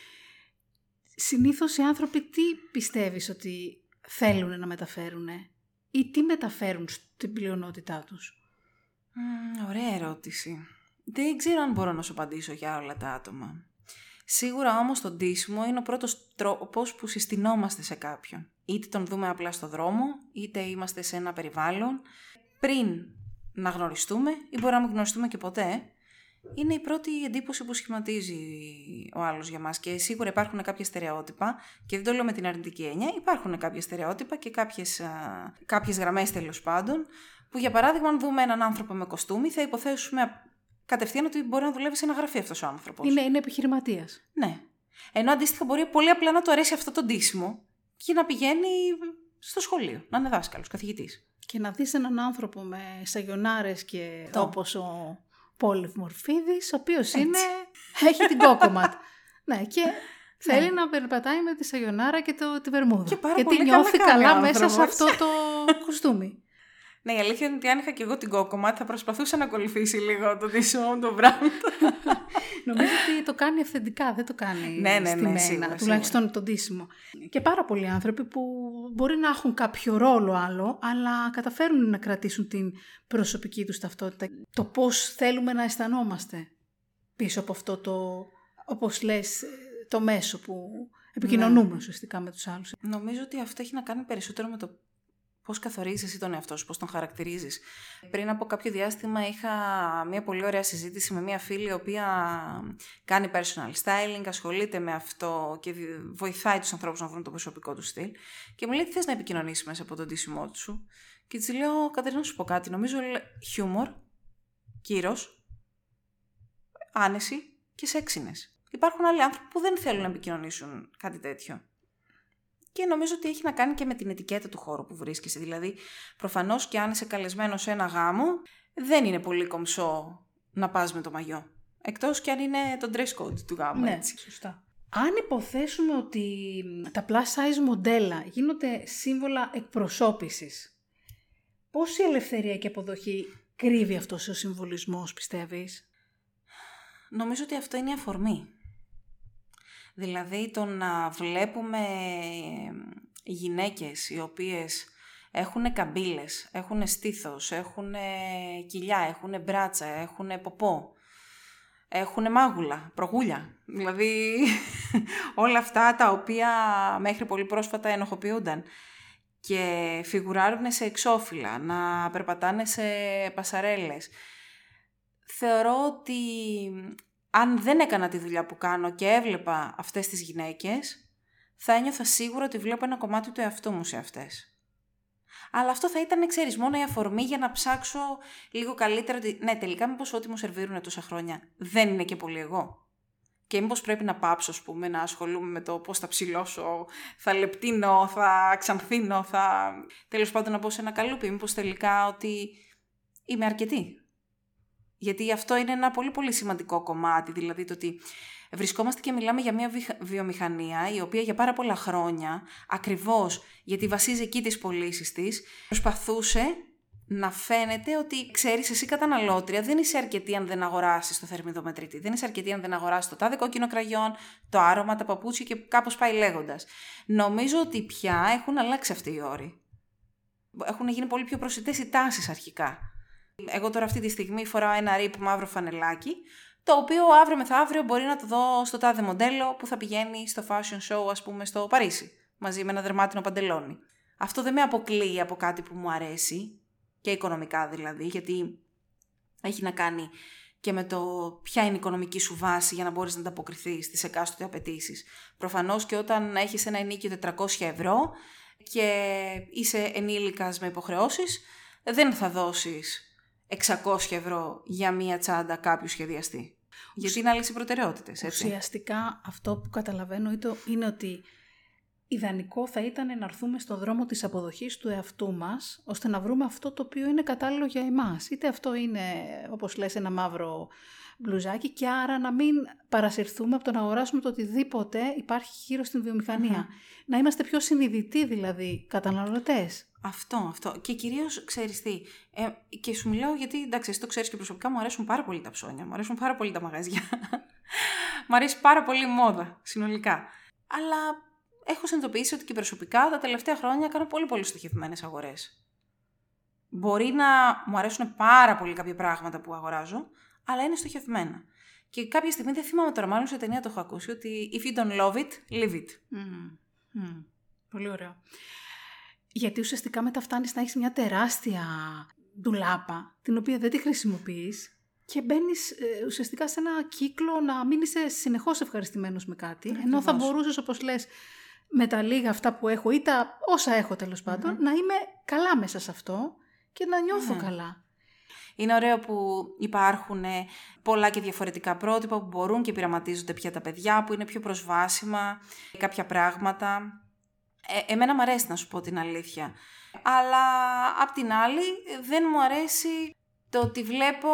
A: Συνήθως οι άνθρωποι τι πιστεύεις ότι θέλουν να μεταφέρουν ή τι μεταφέρουν στην πλειονότητά τους?
B: Mm, ωραία ερώτηση. Δεν ξέρω αν μπορώ να σου απαντήσω για όλα τα άτομα. Σίγουρα όμως το ντύσιμο είναι ο πρώτος τρόπος που συστηνόμαστε σε κάποιον. Είτε τον δούμε απλά στο δρόμο, είτε είμαστε σε ένα περιβάλλον. Πριν να γνωριστούμε ή μπορεί να μην γνωριστούμε και ποτέ, είναι η πρώτη εντύπωση που σχηματίζει ο άλλος για μας. Και σίγουρα υπάρχουν κάποια στερεότυπα, και δεν το λέω με την αρνητική έννοια, υπάρχουν κάποια στερεότυπα και κάποιες, α, κάποιες γραμμές τέλος πάντων, που για παράδειγμα, αν δούμε έναν άνθρωπο με κοστούμι, θα υποθέσουμε κατευθείαν ότι μπορεί να δουλεύει σε ένα γραφείο αυτός ο άνθρωπος.
A: Είναι, είναι επιχειρηματίας.
B: Ναι. Ενώ αντίστοιχα μπορεί πολύ απλά να του αρέσει αυτό το ντύσιμο και να πηγαίνει στο σχολείο, να είναι δάσκαλος, καθηγητής.
A: Και να δεις έναν άνθρωπο με σαγιονάρες και όπως ο Πόλης Μορφίδης, ο οποίος είναι, έχει την κόκοματ. Ναι, και θέλει ναι. να περπατάει με τη σαγιονάρα και το, τη βερμούδα.
B: Και πάρα
A: γιατί
B: πολύ
A: νιώθει καλά, καλά μέσα σε αυτό το κουστούμι.
B: Ναι, η αλήθεια είναι ότι αν είχα και εγώ την κόκοματ θα προσπαθούσα να ακολουθήσει λίγο το ντύσιμο το πράγμα.
A: Νομίζω ότι το κάνει αυθεντικά, δεν το κάνει
B: ναι, ναι,
A: στημένα,
B: ναι, σίγουρα,
A: τουλάχιστον
B: σίγουρα.
A: Το ντύσιμο. Και πάρα πολλοί άνθρωποι που μπορεί να έχουν κάποιο ρόλο άλλο, αλλά καταφέρουν να κρατήσουν την προσωπική τους ταυτότητα. Το πώς θέλουμε να αισθανόμαστε πίσω από αυτό το, όπως λες, το μέσο που επικοινωνούμε ναι. ουσιαστικά με τους άλλους.
B: Νομίζω ότι αυτό έχει να κάνει περισσότερο με το πώς καθορίζεις εσύ τον εαυτό σου, πώς τον χαρακτηρίζεις. Πριν από κάποιο διάστημα είχα μια πολύ ωραία συζήτηση με μια φίλη η οποία κάνει personal styling, ασχολείται με αυτό και βοηθάει τους ανθρώπους να βρουν το προσωπικό του στυλ. Και μου λέει τι θες να επικοινωνήσεις μέσα από τον ντύσιμό σου. Και της λέω, Κατερίνα, να σου πω κάτι. Νομίζω χιούμορ, κύρος, άνεση και σέξινες. Υπάρχουν άλλοι άνθρωποι που δεν θέλουν να επικοινωνήσουν κάτι τέτοιο. Και νομίζω ότι έχει να κάνει και με την ετικέτα του χώρου που βρίσκεσαι. Δηλαδή, προφανώς και αν είσαι καλεσμένος σε ένα γάμο, δεν είναι πολύ κομψό να πας με το μαγιό. Εκτός και αν είναι το dress code του γάμου,
A: ναι,
B: έτσι.
A: Σωστά. Αν υποθέσουμε ότι τα plus size μοντέλα γίνονται σύμβολα εκπροσώπησης, πόση ελευθερία και αποδοχή κρύβει αυτός ο συμβολισμός, πιστεύεις?
B: Νομίζω ότι αυτό είναι η αφορμή. Δηλαδή το να βλέπουμε γυναίκες οι οποίες έχουν καμπύλες, έχουν στήθος, έχουν κοιλιά, έχουν μπράτσα, έχουν ποπό, έχουν μάγουλα, προγούλια. Δηλαδή όλα αυτά τα οποία μέχρι πολύ πρόσφατα ενοχοποιούνταν και φιγουράρουν σε εξώφυλλα, να περπατάνε σε πασαρέλες. Θεωρώ ότι αν δεν έκανα τη δουλειά που κάνω και έβλεπα αυτές τις γυναίκες, θα ένιωθα σίγουρα ότι βλέπω ένα κομμάτι του εαυτού μου σε αυτές. Αλλά αυτό θα ήταν, ξέρεις, μόνο η αφορμή για να ψάξω λίγο καλύτερα ότι ναι, τελικά μήπως ό,τι μου σερβίρουνε τόσα χρόνια δεν είναι και πολύ εγώ. και μήπως πρέπει να πάψω, ας πούμε, να ασχολούμαι με το πώς θα ψηλώσω, θα λεπτύνω, θα ξανθύνω, θα... τέλος πάντων να μπω σε ένα καλούπι, μήπως τελικά ότι είμαι αρκετή. Γιατί αυτό είναι ένα πολύ πολύ σημαντικό κομμάτι, δηλαδή το ότι βρισκόμαστε και μιλάμε για μια βιομηχανία η οποία για πάρα πολλά χρόνια, ακριβώς γιατί βασίζει εκεί τις πωλήσεις της, προσπαθούσε να φαίνεται ότι ξέρεις εσύ καταναλώτρια δεν είσαι αρκετή αν δεν αγοράσεις το θερμιδομετρητή, δεν είσαι αρκετή αν δεν αγοράσεις το τάδε κόκκινο κραγιόν, το άρωμα, τα παπούτσια και κάπως πάει λέγοντας. Νομίζω ότι πια έχουν αλλάξει αυτοί οι όροι. Έχουν γίνει πολύ πιο προσιτές οι τάσεις αρχικά. Εγώ τώρα αυτή τη στιγμή φοράω ένα ρίπ μαύρο φανελάκι, το οποίο αύριο μεθαύριο μπορεί να το δω στο τάδε μοντέλο που θα πηγαίνει στο fashion show, ας πούμε, στο Παρίσι, μαζί με ένα δερμάτινο παντελόνι. Αυτό δεν με αποκλείει από κάτι που μου αρέσει, και οικονομικά δηλαδή, γιατί έχει να κάνει και με το ποια είναι η οικονομική σου βάση για να μπορείς να ανταποκριθείς στις εκάστοτε απαιτήσεις. Προφανώς και όταν έχεις ένα ενίκιο τετρακόσια ευρώ και είσαι ενήλικας με υποχρεώσεις, δεν θα δώσεις εξακόσια ευρώ για μία τσάντα κάποιου σχεδιαστή. Γιατί είναι άλλες οι προτεραιότητες, έτσι.
A: Ουσιαστικά αυτό που καταλαβαίνω είναι ότι ιδανικό θα ήταν να έρθουμε στον δρόμο της αποδοχής του εαυτού μας, ώστε να βρούμε αυτό το οποίο είναι κατάλληλο για εμάς. Είτε αυτό είναι, όπως λες, ένα μαύρο μπλουζάκι, και άρα να μην παρασυρθούμε από το να αγοράσουμε το οτιδήποτε υπάρχει γύρω στην βιομηχανία. Mm-hmm. Να είμαστε πιο συνειδητοί δηλαδή καταναλωτές.
B: Αυτό, αυτό. Και κυρίως, ξέρεις τι, ε, και σου μιλάω γιατί, εντάξει, εσύ το ξέρεις και προσωπικά, μου αρέσουν πάρα πολύ τα ψώνια, μου αρέσουν πάρα πολύ τα μαγαζιά, μου αρέσει πάρα πολύ η μόδα, συνολικά. Αλλά έχω συνειδητοποιήσει ότι και προσωπικά τα τελευταία χρόνια κάνω πολύ πολύ στοχευμένες αγορές. Μπορεί να μου αρέσουν πάρα πολύ κάποια πράγματα που αγοράζω, αλλά είναι στοχευμένα. Και κάποια στιγμή, δεν θυμάμαι τώρα, μάλλον σε ταινία το έχω ακούσει, ότι if you don't love it, leave it.
A: Mm. Mm. Πολύ ωραίο. Γιατί ουσιαστικά μετά φτάνεις να έχεις μια τεράστια ντουλάπα, την οποία δεν τη χρησιμοποιείς και μπαίνεις ε, ουσιαστικά σε ένα κύκλο να μην είσαι συνεχώς ευχαριστημένος με κάτι, mm, ενώ θα μπορούσες, όπως λες, με τα λίγα αυτά που έχω ή τα όσα έχω τέλος πάντων, mm-hmm. να είμαι καλά μέσα σε αυτό και να νιώθω mm. καλά.
B: Είναι ωραίο που υπάρχουν πολλά και διαφορετικά πρότυπα που μπορούν και πειραματίζονται πια τα παιδιά, που είναι πιο προσβάσιμα κάποια πράγματα. Ε, εμένα μου αρέσει να σου πω την αλήθεια, αλλά απ' την άλλη δεν μου αρέσει το ότι βλέπω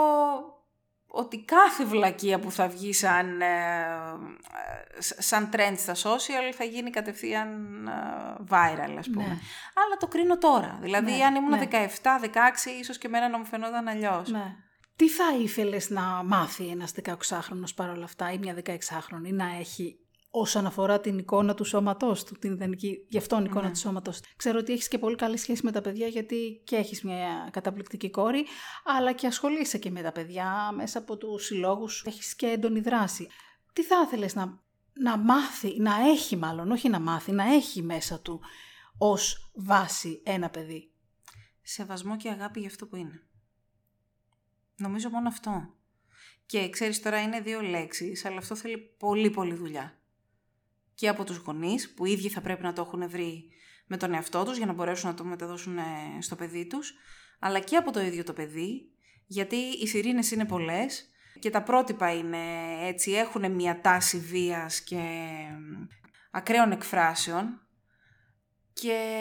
B: ότι κάθε βλακεία που θα βγει σαν, ε, σαν trend στα social θα γίνει κατευθείαν ε, viral, ας πούμε. Ναι. Αλλά το κρίνω τώρα. Δηλαδή, ναι, αν ήμουν ναι. δεκαεπτά δεκαέξι, ίσως και εμένα να μου φαινόταν αλλιώς. Ναι.
A: Τι θα ήθελες να μάθει ένας δεκαοξάχρονος παρόλα αυτά ή μια δεκαεξάχρονη να έχει όσον αφορά την εικόνα του σώματός του, την ιδανική, γι' αυτόν εικόνα ναι. του σώματός του. Ξέρω ότι έχεις και πολύ καλή σχέση με τα παιδιά, γιατί και έχεις μια καταπληκτική κόρη, αλλά και ασχολείσαι και με τα παιδιά μέσα από τους συλλόγους, έχεις και έντονη δράση. Τι θα ήθελες να, να μάθει, να έχει μάλλον, όχι να μάθει, να έχει μέσα του ως βάση ένα παιδί?
B: Σεβασμό και αγάπη για αυτό που είναι. Νομίζω μόνο αυτό. Και ξέρεις, τώρα είναι δύο λέξεις, αλλά αυτό θέλει πολύ πολύ δουλειά. Και από τους γονείς, που οι ίδιοι θα πρέπει να το έχουν βρει με τον εαυτό τους για να μπορέσουν να το μεταδώσουν στο παιδί τους, αλλά και από το ίδιο το παιδί, γιατί οι σιρήνες είναι πολλές και τα πρότυπα είναι έτσι, έχουν μια τάση βίας και ακραίων εκφράσεων, και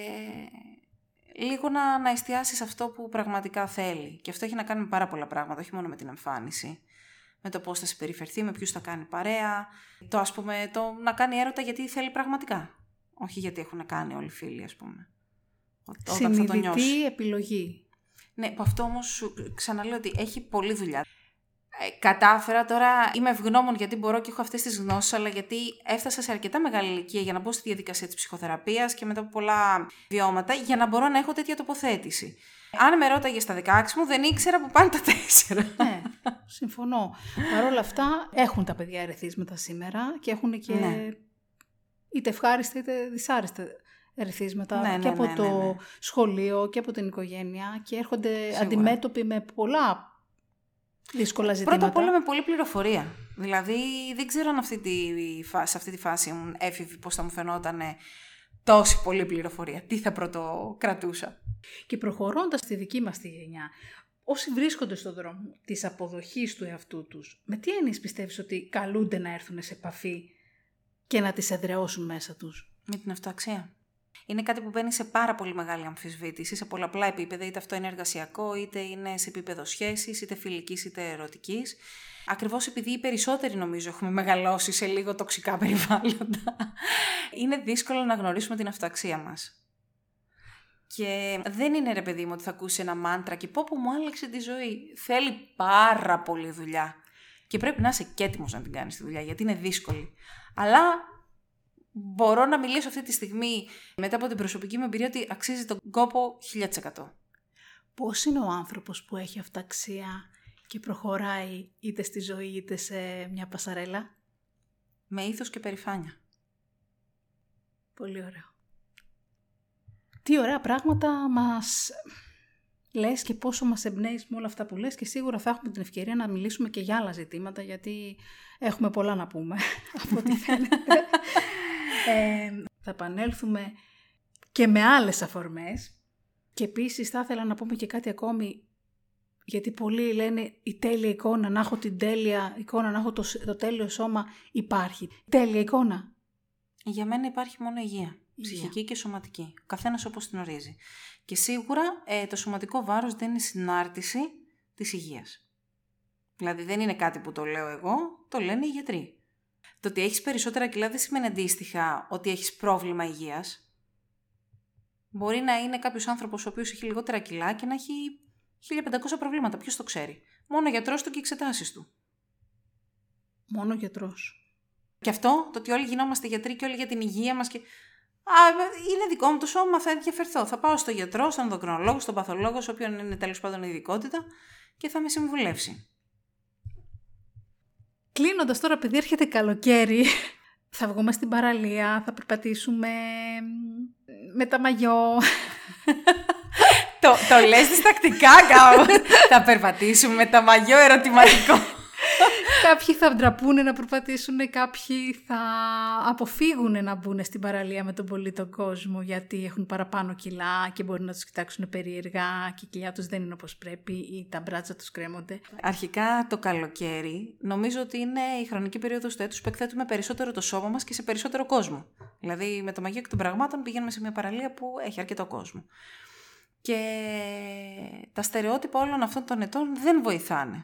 B: λίγο να, να εστιάσεις αυτό που πραγματικά θέλει. Και αυτό έχει να κάνει με πάρα πολλά πράγματα, όχι μόνο με την εμφάνιση. Με το πώς θα συμπεριφερθεί, με ποιους θα κάνει παρέα, το, ας πούμε, το να κάνει έρωτα γιατί θέλει πραγματικά. Όχι γιατί έχουν κάνει όλοι οι φίλοι, ας πούμε.
A: Συνειδητή επιλογή.
B: Ναι, που αυτό όμως ξαναλέω ότι έχει πολλή δουλειά. Ε, κατάφερα τώρα, είμαι ευγνώμων γιατί μπορώ και έχω αυτές τις γνώσεις, αλλά γιατί έφτασα σε αρκετά μεγάλη ηλικία για να μπω στη διαδικασία της ψυχοθεραπείας και μετά από πολλά βιώματα, για να μπορώ να έχω τέτοια τοποθέτηση. Αν με ρώταγε στα δεκαέξι μου, δεν ήξερα που πάνε τα τέσσερα.
A: Ναι, συμφωνώ. Παρ' όλα αυτά, έχουν τα παιδιά ερεθίσματα σήμερα και έχουν και ναι. είτε ευχάριστα είτε δυσάρεστα ερεθίσματα ναι, ναι, και από ναι, ναι, το ναι. σχολείο και από την οικογένεια, και έρχονται σίγουρα αντιμέτωποι με πολλά δύσκολα ζητήματα.
B: Πρώτα απ' όλα με πολλή πληροφορία. Δηλαδή, δεν ξέρω αν αυτή τη φάση, σε αυτή τη φάση ήμουν έφηβη, πώς θα μου φαινόταν τόση πολλή πληροφορία. Τι θα πρωτοκρατούσα.
A: Και προχωρώντας στη δική μας τη γενιά, όσοι βρίσκονται στον δρόμο της αποδοχής του εαυτού τους, με τι έννοιες πιστεύεις ότι καλούνται να έρθουν σε επαφή και να τις εδραιώσουν μέσα τους?
B: Με την αυτοαξία. Είναι κάτι που μπαίνει σε πάρα πολύ μεγάλη αμφισβήτηση, σε πολλαπλά επίπεδα, είτε αυτό είναι εργασιακό, είτε είναι σε επίπεδο σχέσης, είτε φιλικής, είτε ερωτικής. Ακριβώς επειδή οι περισσότεροι νομίζω έχουμε μεγαλώσει σε λίγο τοξικά περιβάλλοντα, είναι δύσκολο να γνωρίσουμε την αυτοαξία μας. Και δεν είναι, ρε παιδί μου, ότι θα ακούσει ένα μάντρα και πω που μου άλλαξε τη ζωή. Θέλει πάρα πολύ δουλειά. Και πρέπει να είσαι και έτοιμος να την κάνεις τη δουλειά, γιατί είναι δύσκολη. Αλλά μπορώ να μιλήσω αυτή τη στιγμή, μετά από την προσωπική μου εμπειρία, ότι αξίζει τον κόπο χίλια τοις εκατό.
A: Πώς είναι ο άνθρωπος που έχει αυταξία και προχωράει είτε στη ζωή είτε σε μια πασαρέλα?
B: Με ήθος και περηφάνεια.
A: Πολύ ωραίο. Τι ωραία πράγματα μας λες και πόσο μας εμπνέεις με όλα αυτά που λες, και σίγουρα θα έχουμε την ευκαιρία να μιλήσουμε και για άλλα ζητήματα, γιατί έχουμε πολλά να πούμε από ό,τι φαίνεται. ε, θα επανέλθουμε και με άλλες αφορμές, και επίσης θα ήθελα να πούμε και κάτι ακόμη, γιατί πολλοί λένε η τέλεια εικόνα, να έχω την τέλεια εικόνα, να έχω το, το τέλειο σώμα. Υπάρχει τέλεια εικόνα?
B: Για μένα υπάρχει μόνο υγεία. Ψυχική και σωματική. Ο καθένας όπως την ορίζει. Και σίγουρα ε, το σωματικό βάρος δεν είναι συνάρτηση της υγείας. Δηλαδή δεν είναι κάτι που το λέω εγώ, το λένε οι γιατροί. Το ότι έχεις περισσότερα κιλά δεν σημαίνει αντίστοιχα ότι έχεις πρόβλημα υγείας. Μπορεί να είναι κάποιος άνθρωπος ο οποίος έχει λιγότερα κιλά και να έχει χίλια πεντακόσια προβλήματα. Ποιος το ξέρει? Μόνο ο γιατρός του και οι εξετάσεις του.
A: Μόνο ο γιατρός.
B: Και αυτό, το ότι όλοι γινόμαστε γιατροί και όλοι για την υγεία μας και... Α, είναι δικό μου το σώμα, θα ενδιαφερθώ. Θα πάω στο γιατρό, στον ενδοκρινολόγο, στον παθολόγο, σε όποιον είναι τέλος πάντων η ειδικότητα, και θα με συμβουλεύσει.
A: Κλείνοντας τώρα, επειδή έρχεται καλοκαίρι, θα βγούμε στην παραλία, θα περπατήσουμε με τα μαγιό.
B: το, το λες διστακτικά κάπου. Θα περπατήσουμε με τα μαγιό, ερωτηματικό.
A: Κάποιοι θα ντραπούνε να περπατήσουν, κάποιοι θα αποφύγουν να μπουν στην παραλία με τον πολύ τον κόσμο, γιατί έχουν παραπάνω κιλά και μπορεί να τους κοιτάξουν περίεργα και η κοιλιά τους δεν είναι όπως πρέπει ή τα μπράτσα τους κρέμονται.
B: Αρχικά το καλοκαίρι νομίζω ότι είναι η χρονική περίοδος του έτους που εκθέτουμε περισσότερο το σώμα μας και σε περισσότερο κόσμο. Δηλαδή με το μαγείο και των πραγμάτων πηγαίνουμε σε μια παραλία που έχει αρκετό κόσμο. Και τα στερεότυπα όλων αυτών των ετών δεν βοηθάνε.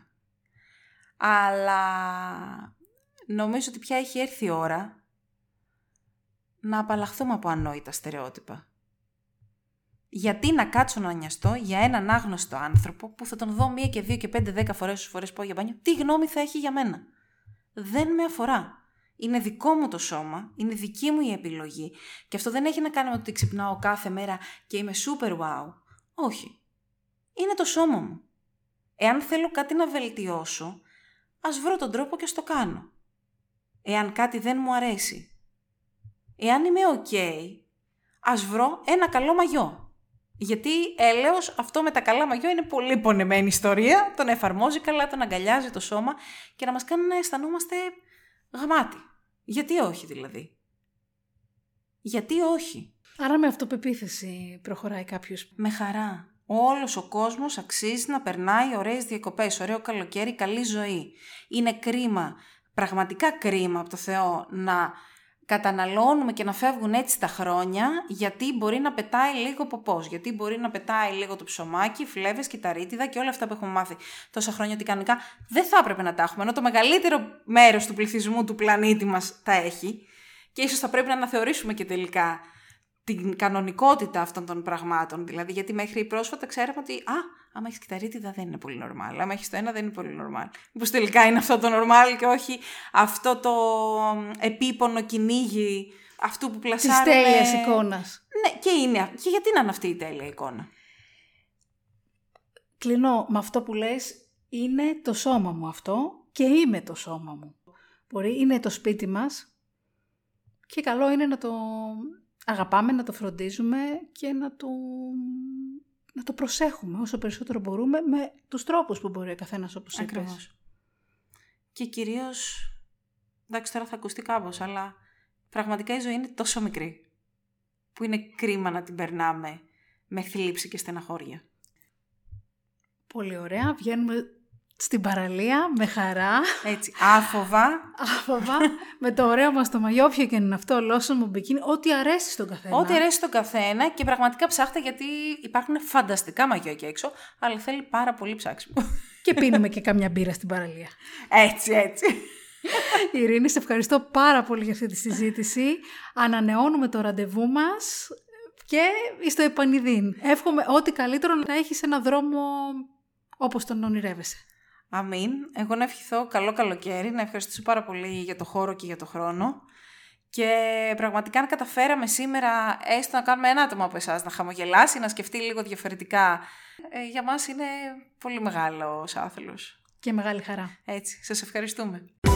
B: Αλλά νομίζω ότι πια έχει έρθει η ώρα να απαλλαχθούμε από ανόητα στερεότυπα. Γιατί να κάτσω να νοιαστώ για έναν άγνωστο άνθρωπο που θα τον δω μία και δύο και πέντε δέκα φορές όσες φορές πάω για μπάνιο, τι γνώμη θα έχει για μένα? Δεν με αφορά. Είναι δικό μου το σώμα, είναι δική μου η επιλογή, και αυτό δεν έχει να κάνει με ότι ξυπνάω κάθε μέρα και είμαι super wow. Όχι. Είναι το σώμα μου. Εάν θέλω κάτι να βελτιώσω, ας βρω τον τρόπο και ας το κάνω. Εάν κάτι δεν μου αρέσει, εάν είμαι ok, ας βρω ένα καλό μαγιό. Γιατί έλεος αυτό με τα καλά μαγιό είναι πολύ πονεμένη ιστορία, τον εφαρμόζει καλά, τον αγκαλιάζει το σώμα και να μας κάνει να αισθανόμαστε γαμάτι. Γιατί όχι δηλαδή? Γιατί όχι?
A: Άρα με αυτοπεποίθηση προχωράει κάποιος.
B: Με χαρά. Όλος ο κόσμος αξίζει να περνάει ωραίες διακοπές, ωραίο καλοκαίρι, καλή ζωή. Είναι κρίμα, πραγματικά κρίμα από το Θεό, να καταναλώνουμε και να φεύγουν έτσι τα χρόνια, γιατί μπορεί να πετάει λίγο ποπός, γιατί μπορεί να πετάει λίγο το ψωμάκι, φλέβες, κυταρίτιδα και όλα αυτά που έχουμε μάθει τόσα χρόνια ότι κανονικά δεν θα έπρεπε να τα έχουμε, ενώ το μεγαλύτερο μέρος του πληθυσμού του πλανήτη μας τα έχει, και ίσως θα πρέπει να αναθεωρήσουμε και τελικά την κανονικότητα αυτών των πραγμάτων. Δηλαδή, γιατί μέχρι πρόσφατα ξέραμε ότι α, άμα έχεις κυταρίτιδα δεν είναι πολύ normal, άμα έχεις το ένα δεν είναι πολύ normal. Μήπως τελικά είναι αυτό το normal και όχι αυτό το επίπονο κυνήγι αυτού που πλασάρουμε.
A: Της τέλειας εικόνας.
B: Ναι, και είναι. Και γιατί να είναι αυτή η τέλεια εικόνα?
A: Κλείνω με αυτό που λες, είναι το σώμα μου αυτό και είμαι το σώμα μου. Μπορεί, είναι το σπίτι μας και καλό είναι να το αγαπάμε, να το φροντίζουμε και να το, να το προσέχουμε όσο περισσότερο μπορούμε με τους τρόπους που μπορεί ο καθένας, όπως είπες.
B: Και κυρίως, εντάξει τώρα θα ακουστεί κάπως, αλλά πραγματικά η ζωή είναι τόσο μικρή που είναι κρίμα να την περνάμε με θλίψη και στεναχώρια.
A: Πολύ ωραία. Βγαίνουμε στην παραλία με χαρά.
B: Έτσι, άφοβα.
A: Άφοβα. Με το ωραίο μας το μαγιό, όποιο και είναι αυτό, λόσιμο μπικίνι, ό,τι αρέσει στον καθένα.
B: Ό,τι αρέσει στον καθένα και πραγματικά ψάχτε γιατί υπάρχουν φανταστικά μαγιό εκεί έξω, αλλά θέλει πάρα πολύ ψάξιμο.
A: Και πίνουμε και καμιά μπύρα στην παραλία.
B: Έτσι, έτσι.
A: Ειρήνη, σε ευχαριστώ πάρα πολύ για αυτή τη συζήτηση. Ανανεώνουμε το ραντεβού μας και στο επανειδήν. Εύχομαι ό,τι καλύτερο να έχεις ένα δρόμο όπως τον ονειρεύεσαι.
B: Αμήν. Εγώ να ευχηθώ καλό καλοκαίρι, να ευχαριστήσω πάρα πολύ για το χώρο και για το χρόνο. Και πραγματικά αν καταφέραμε σήμερα έστω να κάνουμε ένα άτομο από εσάς να χαμογελάσει, να σκεφτεί λίγο διαφορετικά, ε, για μας είναι πολύ μεγάλος άθλος.
A: Και μεγάλη χαρά.
B: Έτσι, σας ευχαριστούμε.